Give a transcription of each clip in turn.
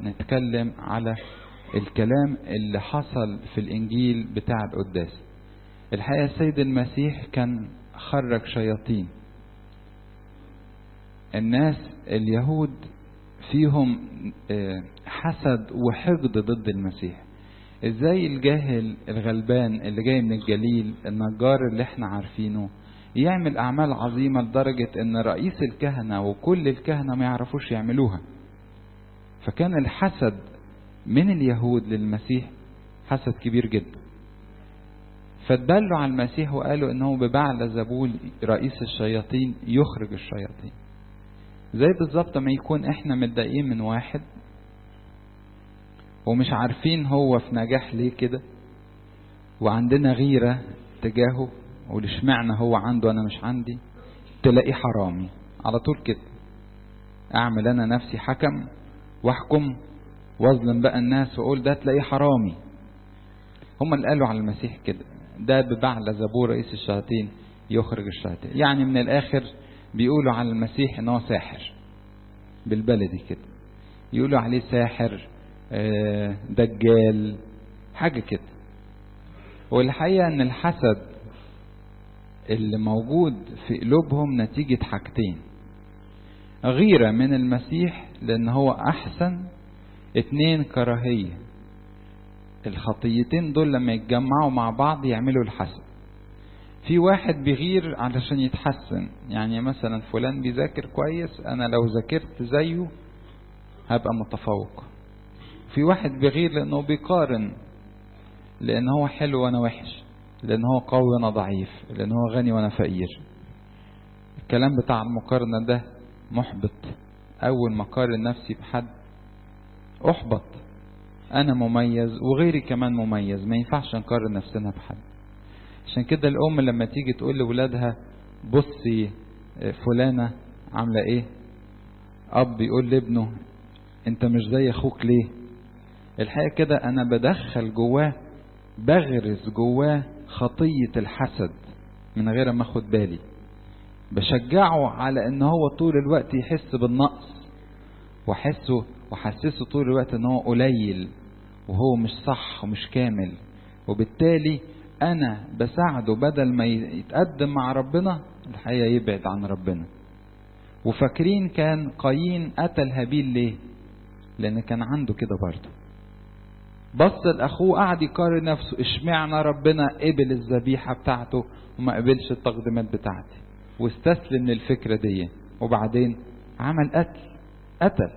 نتكلم على الكلام اللي حصل في الإنجيل بتاع القداس. الحقيقة السيد المسيح كان خرج شياطين. الناس اليهود فيهم حسد وحقد ضد المسيح. ازاي الجاهل الغلبان اللي جاي من الجليل النجار اللي احنا عارفينه يعمل اعمال عظيمة لدرجة ان رئيس الكهنة وكل الكهنة ما يعرفوش يعملوها؟ فكان الحسد من اليهود للمسيح حسد كبير جدا. فاتدلوا على المسيح وقالوا انه ببعلزبول رئيس الشياطين يخرج الشياطين. زي بالظبط ما يكون احنا متضايقين من واحد ومش عارفين هو في نجاح ليه كده، وعندنا غيرة تجاهه ولشمعنا هو عنده وانا مش عندي، تلاقيه حرامي على طول كده. اعمل انا نفسي حكم واحكم واظلم بقى الناس واقول ده تلاقيه حرامي. هم اللي قالوا على المسيح كده، ده ببعلزبول رئيس الشياطين يخرج الشياطين. يعني من الاخر بيقولوا على المسيح ان هو ساحر، بالبلدي كده يقولوا عليه ساحر، دجال، حاجة كده. والحقيقة ان الحسد اللي موجود في قلوبهم نتيجة حاجتين: غيرة من المسيح لان هو احسن، 2 كراهية. الخطيتين دول لما يتجمعوا مع بعض يعملوا الحسد. في واحد بيغير علشان يتحسن، يعني مثلا فلان بيذاكر كويس، انا لو ذاكرت زيه هبقى متفوق. في واحد بيغير لانه بيقارن، لان هو حلو وانا وحش، لان هو قوي وانا ضعيف، لان هو غني وانا فقير. الكلام بتاع المقارنة ده محبط. اول ما اقارن نفسي بحد احبط. انا مميز وغيري كمان مميز، ما ينفعش نقارن نفسنا بحد. عشان كده الام لما تيجي تقول لولادها بصي فلانة عاملة ايه، اب يقول لابنه انت مش زي اخوك ليه. الحقيقة كده انا بدخل جواه، بغرز جواه خطية الحسد من غير ما اخد بالي. بشجعه على ان هو طول الوقت يحس بالنقص، وحسسه طول الوقت ان هو قليل وهو مش صح ومش كامل. وبالتالي انا بساعده بدل ما يتقدم مع ربنا الحقيقة يبعد عن ربنا. وفاكرين كان قايين قتل هابيل ليه؟ لان كان عنده كده برضه. بص لاخوه قعد يقارن نفسه، اشمعنى ربنا قبل الذبيحة بتاعته وما قبلش التقديمات بتاعتي، واستسلم للفكرة دي، وبعدين عمل قتل.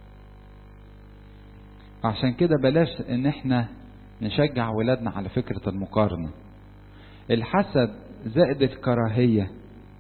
عشان كده بلاش ان احنا نشجع ولادنا على فكرة المقارنة. الحسد زائد الكراهية،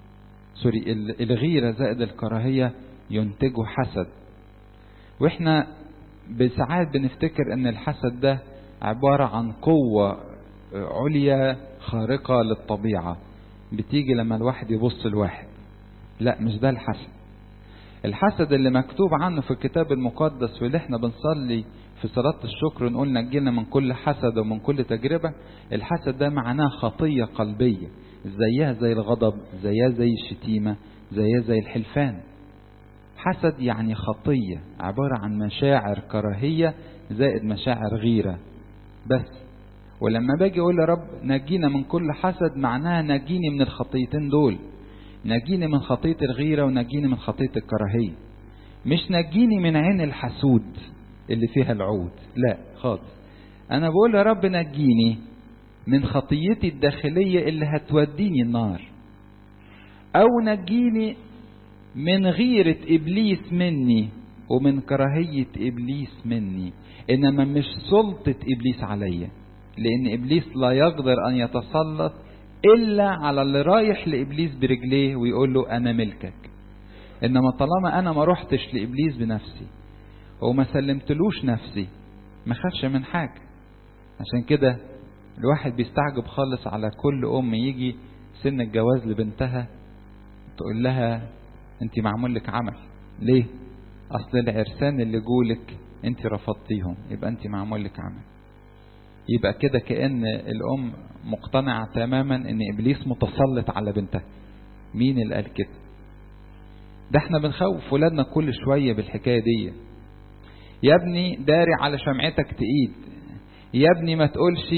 الغيرة زائد الكراهية ينتجوا حسد. واحنا بساعات بنفتكر ان الحسد ده عبارة عن قوة عليا خارقة للطبيعة بتيجي لما الواحد يبص الواحد. لا، مش ده الحسد. الحسد اللي مكتوب عنه في الكتاب المقدس واللي احنا بنصلي في صلاة الشكر نقول نجينا من كل حسد ومن كل تجربة، الحسد ده معناه خطية قلبية، زيها زي الغضب، زيها زي الشتيمة، زيها زي الحلفان. حسد يعني خطية عبارة عن مشاعر كراهية زائد مشاعر غيرة بس. ولما باجي اقول يا رب نجينا من كل حسد، معناها نجيني من الخطيتين دول، نجيني من خطية الغيرة ونجيني من خطية الكراهية. مش نجيني من عين الحسود اللي فيها العود، لا خالص. انا بقول يا رب نجيني من خطيتي الداخلية اللي هتوديني النار، او نجيني من غيرة ابليس مني ومن كراهية ابليس مني، انما مش سلطة ابليس عليا، لان ابليس لا يقدر ان يتسلط الا على اللي رايح لابليس برجليه ويقول له انا ملكك. انما طالما انا ما رحتش لابليس بنفسي وما سلمتلوش نفسي ما خافش من حاجة. عشان كده الواحد بيستعجب خالص على كل ام يجي سن الجواز لبنتها تقول لها انت معمول لك عمل ليه؟ اصل العرسان اللي جولك انت رفضتيهم، يبقى انت معمول لك عمل. يبقى كده كأن الام مقتنعة تماما ان ابليس متسلط على بنتها. مين اللي قال كده؟ ده احنا بنخوف ولادنا كل شوية بالحكاية دي. يا ابني داري على شمعتك تقيد، يا ابني ما تقولش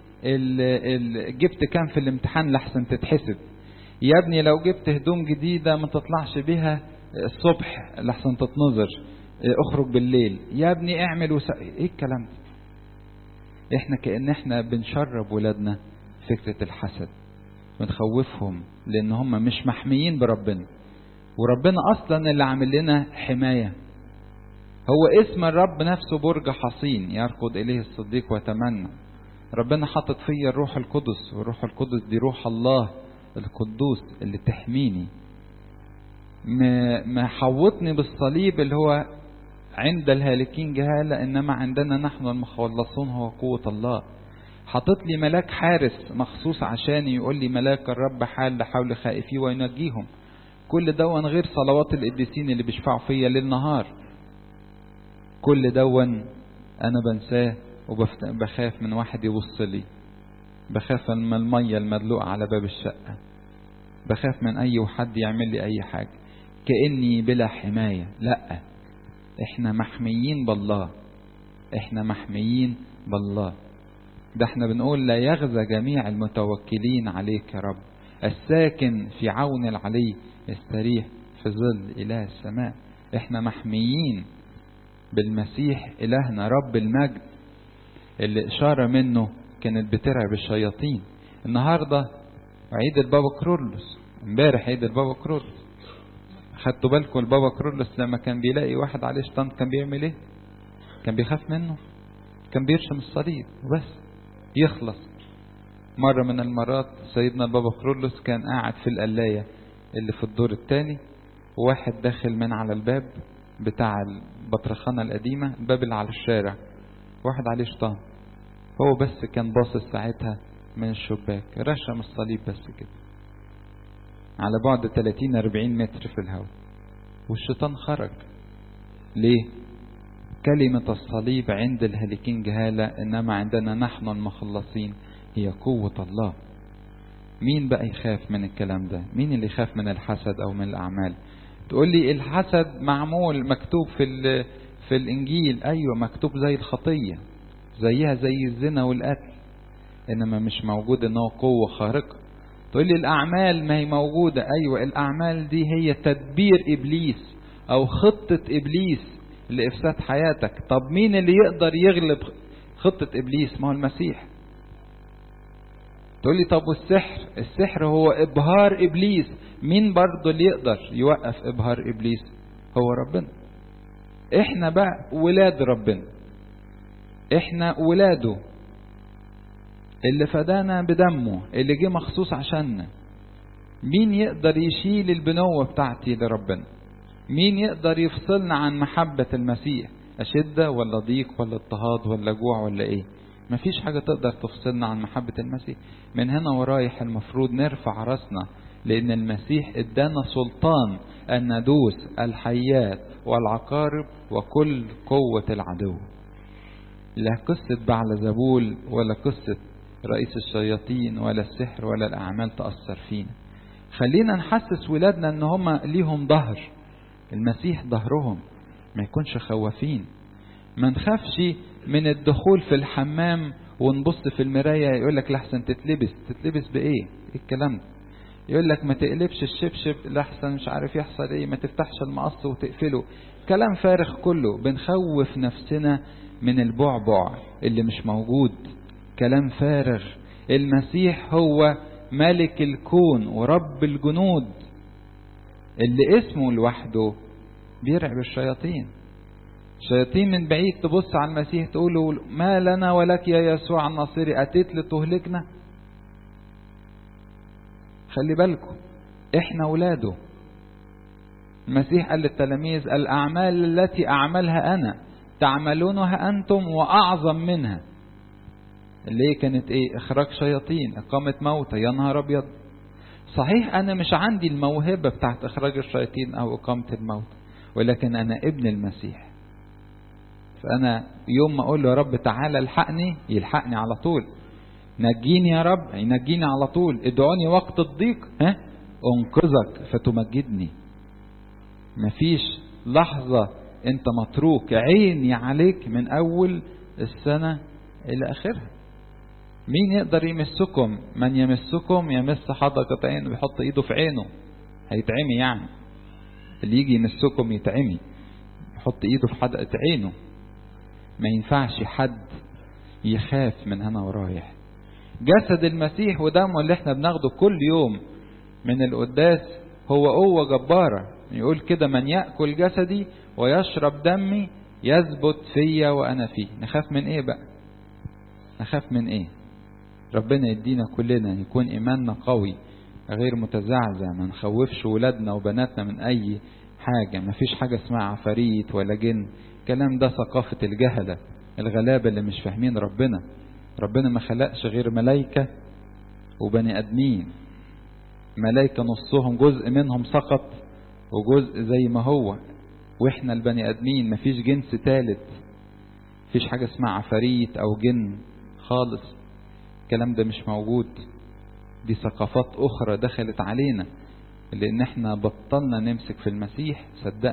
جبت كام في الامتحان لحسن تتحسب، يا ابني لو جبت هدوم جديدة ما تطلعش بيها الصبح لحسن تتنظر، اخرج بالليل، يا ابني اعمل ايه الكلام ده؟ احنا كأن احنا بنشرب ولادنا فكرة الحسد ونخوفهم، لان هم مش محميين بربنا، وربنا اصلا اللي عامل لنا حماية. هو اسم الرب نفسه برج حصين يركض اليه الصديق ويتمنى. ربنا حاطط فيا الروح القدس، والروح القدس دي روح الله القدوس اللي تحميني، ما حوطني بالصليب اللي هو عند الهالكين جهالة، انما عندنا نحن المخلصون هو قوة الله. حاطط لي ملاك حارس مخصوص عشاني يقول لي ملاك الرب حال حول خائفيه وينجيهم. كل دون غير صلوات القديسين اللي بيشفعوا فيا ليل نهار. كل دون انا بنساه وبخاف من واحد يبص لي، بخاف من المية المدلوقة على باب الشقة، بخاف من اي حد يعمل لي اي حاجة كأني بلا حماية. لا، احنا محميين بالله، احنا محميين بالله. ده احنا بنقول لا يغزى جميع المتوكلين عليك يا رب، الساكن في عون العلي يستريح في ظل إله السماء. احنا محميين بالمسيح إلهنا رب المجد، اللي إشارة منه كانت بترعب الشياطين. النهاردة عيد البابا كرولوس، امبارح عيد البابا كرولوس. خدتوا بالكم البابا كرولوس لما كان بيلاقي واحد عليه شيطان كان بيعمل ايه؟ كان بيخاف منه، كان بيرشم الصليب وبس يخلص. مرة من المرات سيدنا البابا كرولوس كان قاعد في القلاية اللي في الدور الثاني، وواحد داخل من على الباب بتاع البطرخانة القديمة، الباب اللي على الشارع، واحد عليه شيطان. هو بس كان باصص ساعتها من الشباك، رشم الصليب بس كده على بعد 30-40 متر في الهواء، والشيطان خرج. ليه؟ كلمة الصليب عند الهالكين جهالة، إنما عندنا نحن المخلصين هي قوة الله. مين بقى يخاف من الكلام ده؟ مين اللي يخاف من الحسد أو من الأعمال؟ تقول لي الحسد معمول مكتوب في الإنجيل. أيوة مكتوب زي الخطية، زيها زي الزنا والقتل، إنما مش موجود إنه قوة خارقة. تقول لي الأعمال ما هي موجودة. أيوة الأعمال دي هي تدبير إبليس أو خطة إبليس لإفساد حياتك. طب مين اللي يقدر يغلب خطة إبليس؟ ما هو المسيح. تقول لي طب والسحر؟ السحر هو إبهار إبليس. مين برضو اللي يقدر يوقف إبهار إبليس؟ هو ربنا. إحنا بقى ولاد ربنا، إحنا ولاده اللي فدانا بدمه، اللي جه مخصوص عشاننا. مين يقدر يشيل البنوة بتاعتي لربنا؟ مين يقدر يفصلنا عن محبة المسيح؟ أشدة ولا ضيق ولا اضطهاد ولا جوع ولا ايه؟ مفيش حاجة تقدر تفصلنا عن محبة المسيح. من هنا ورايح المفروض نرفع راسنا، لأن المسيح ادانا سلطان أن ندوس الحيات والعقارب وكل قوة العدو. لا قصة بعلزبول ولا قصة رئيس الشياطين ولا السحر ولا الأعمال تأثر فينا. خلينا نحسس ولادنا ان هم ليهم ظهر، المسيح ظهرهم، ما يكونش خوافين. ما نخافش من الدخول في الحمام ونبص في المراية يقول لك لحسن تتلبس بايه؟ ايه الكلام ده؟ يقول لك ما تقلبش الشبشب لحسن مش عارف يحصل ايه، ما تفتحش المقص وتقفله. كلام فارغ كله. بنخوف نفسنا من البعبع اللي مش موجود، كلام فارغ. المسيح هو ملك الكون ورب الجنود اللي اسمه لوحده بيرعب الشياطين. الشياطين من بعيد تبص على المسيح تقول ما لنا ولك يا يسوع الناصري، أتيت لتهلكنا؟ خلي بالكم احنا ولاده. المسيح قال للتلاميذ الأعمال التي أعملها أنا تعملونها أنتم وأعظم منها. اللي كانت ايه؟ اخراج شياطين، اقامة موتى. يا نهار ابيض! صحيح انا مش عندي الموهبة بتاعت اخراج الشياطين او اقامة الموتى، ولكن انا ابن المسيح. فانا يوم ما اقول له يا رب تعالى الحقني، يلحقني على طول. نجيني يا رب، ينجيني على طول. ادعوني وقت الضيق انقذك فتمجدني. مفيش لحظة انت متروك، عيني عليك من اول السنة الى اخرها. مين يقدر يمسكم؟ من يمسكم يمس حدقة عينه، بيحط ايده في عينه هيتعمي. يعني اللي يجي يمسكم يتعمي، يحط ايده في حدقة عينه. ما ينفعش حد يخاف من هنا ورايح. جسد المسيح ودمه اللي احنا بناخده كل يوم من القداس هو قوة جبارة. يقول كده: من يأكل جسدي ويشرب دمي يثبت فيا وأنا فيه. نخاف من ايه بقى؟ نخاف من ايه؟ ربنا يدينا كلنا يكون إيماننا قوي غير متزعزع، ما نخوفش ولادنا وبناتنا من أي حاجة. ما فيش حاجة اسمها عفاريت ولا جن، الكلام ده ثقافة الجهلة الغلابة اللي مش فاهمين ربنا. ربنا ما خلقش غير ملايكة وبني أدمين. ملايكة نصهم جزء منهم سقط وجزء زي ما هو، واحنا البني أدمين ما فيش جنس ثالث. فيش حاجة اسمها عفاريت أو جن خالص، الكلام ده مش موجود. دي ثقافات أخرى دخلت علينا لأن احنا بطلنا نمسك في المسيح. صدقني